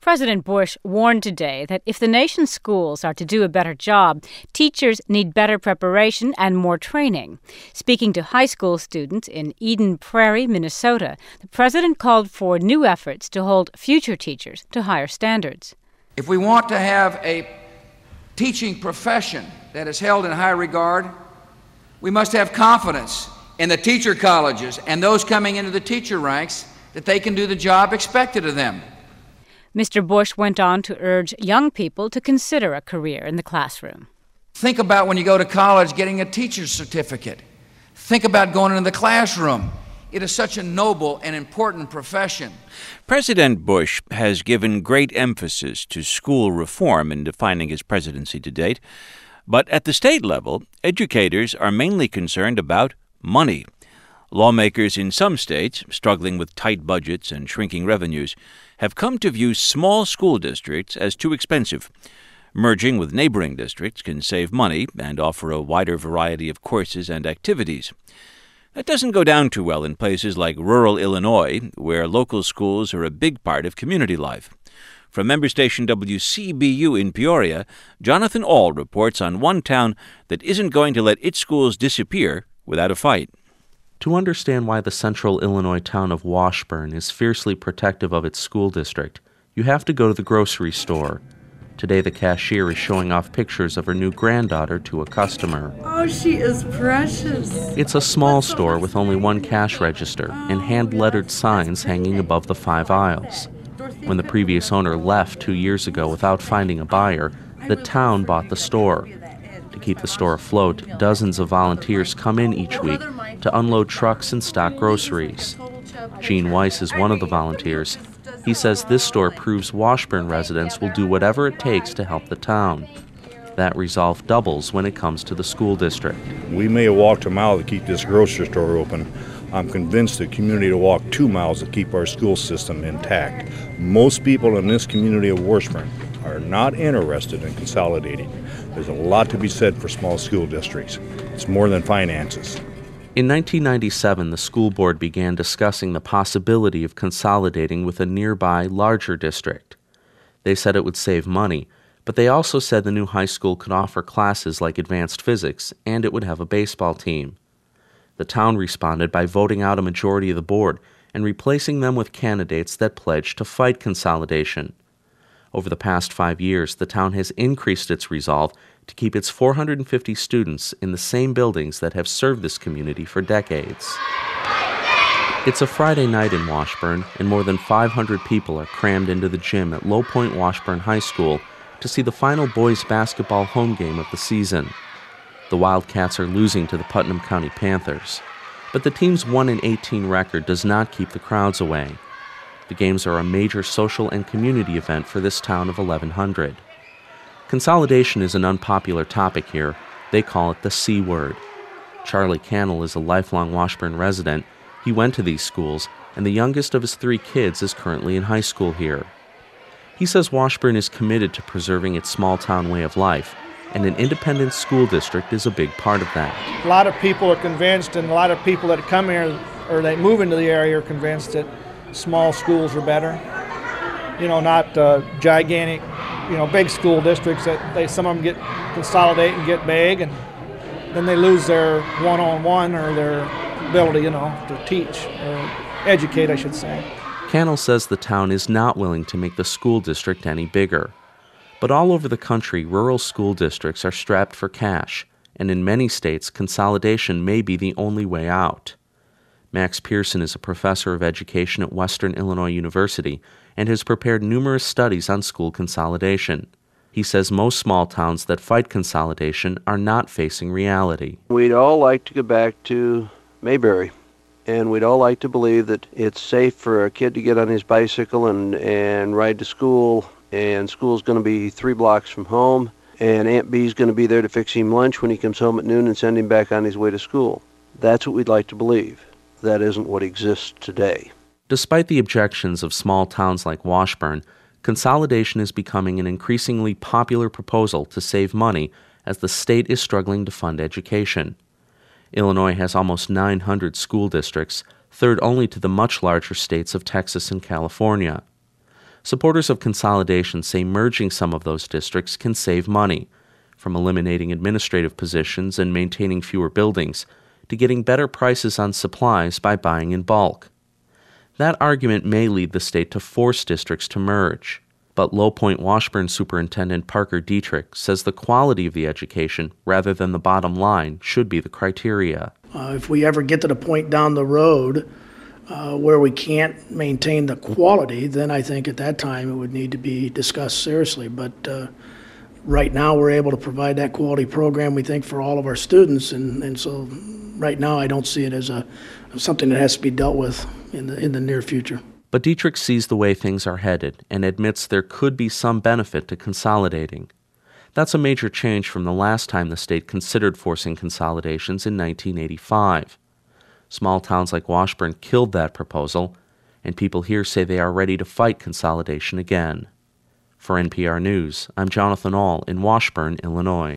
President Bush warned today that if the nation's schools are to do a better job, teachers need better preparation and more training. Speaking to high school students in Eden Prairie, Minnesota, the president called for new efforts to hold future teachers to higher standards. If we want to have a teaching profession that is held in high regard, we must have confidence in the teacher colleges and those coming into the teacher ranks that they can do the job expected of them. Mr. Bush went on to urge young people to consider a career in the classroom. Think about when you go to college getting a teacher's certificate. Think about going into the classroom. It is such a noble and important profession. President Bush has given great emphasis to school reform in defining his presidency to date. But at the state level, educators are mainly concerned about money. Lawmakers in some states, struggling with tight budgets and shrinking revenues, have come to view small school districts as too expensive. Merging with neighboring districts can save money and offer a wider variety of courses and activities. That doesn't go down too well in places like rural Illinois, where local schools are a big part of community life. From member station WCBU in Peoria, Jonathan Ahl reports on one town that isn't going to let its schools disappear without a fight. To understand why the central Illinois town of Washburn is fiercely protective of its school district, you have to go to the grocery store. Today, the cashier is showing off pictures of her new granddaughter to a customer. Oh, she is precious. It's a small store with only one cash register and hand-lettered signs hanging above the 5 aisles. When the previous owner left 2 years ago without finding a buyer, the town bought the store. To keep the store afloat, dozens of volunteers come in each week to unload trucks and stock groceries. Gene Weiss is one of the volunteers. He says this store proves Washburn residents will do whatever it takes to help the town. That resolve doubles when it comes to the school district. We may have walked a mile to keep this grocery store open. I'm convinced the community will walk 2 miles to keep our school system intact. Most people in this community of Washburn are not interested in consolidating. There's a lot to be said for small school districts. It's more than finances. In 1997, the school board began discussing the possibility of consolidating with a nearby, larger district. They said it would save money, but they also said the new high school could offer classes like advanced physics, and it would have a baseball team. The town responded by voting out a majority of the board and replacing them with candidates that pledged to fight consolidation. Over the past 5 years, the town has increased its resolve to keep its 450 students in the same buildings that have served this community for decades. It's a Friday night in Washburn, and more than 500 people are crammed into the gym at Low Point Washburn High School to see the final boys basketball home game of the season. The Wildcats are losing to the Putnam County Panthers, but the team's 1-18 record does not keep the crowds away. The games are a major social and community event for this town of 1,100. Consolidation is an unpopular topic here. They call it the C word. Charlie Cannell is a lifelong Washburn resident. He went to these schools, and the youngest of his 3 kids is currently in high school here. He says Washburn is committed to preserving its small-town way of life, and an independent school district is a big part of that. A lot of people are convinced, and a lot of people that come here or they move into the area are convinced that small schools are better. Not gigantic, big school districts that some of them get consolidate and get big, and then they lose their one-on-one or their ability, to teach or educate, I should say. Cannell says the town is not willing to make the school district any bigger. But all over the country, rural school districts are strapped for cash, and in many states, consolidation may be the only way out. Max Pearson is a professor of education at Western Illinois University and has prepared numerous studies on school consolidation. He says most small towns that fight consolidation are not facing reality. We'd all like to go back to Mayberry, and we'd all like to believe that it's safe for a kid to get on his bicycle and ride to school, and school's going to be 3 blocks from home, and Aunt Bee's going to be there to fix him lunch when he comes home at noon and send him back on his way to school. That's what we'd like to believe. That isn't what exists today. Despite the objections of small towns like Washburn, consolidation is becoming an increasingly popular proposal to save money as the state is struggling to fund education. Illinois has almost 900 school districts, third only to the much larger states of Texas and California. Supporters of consolidation say merging some of those districts can save money, from eliminating administrative positions and maintaining fewer buildings to getting better prices on supplies by buying in bulk. That argument may lead the state to force districts to merge, but Low Point Washburn Superintendent Parker Dietrich says the quality of the education, rather than the bottom line, should be the criteria. If we ever get to the point down the road where we can't maintain the quality, then I think at that time it would need to be discussed seriously. But right now we're able to provide that quality program, we think, for all of our students, and so right now I don't see it as something that has to be dealt with in the near future. But Dietrich sees the way things are headed and admits there could be some benefit to consolidating. That's a major change from the last time the state considered forcing consolidations in 1985. Small towns like Washburn killed that proposal, and people here say they are ready to fight consolidation again. For NPR News, I'm Jonathan Ahl in Washburn, Illinois.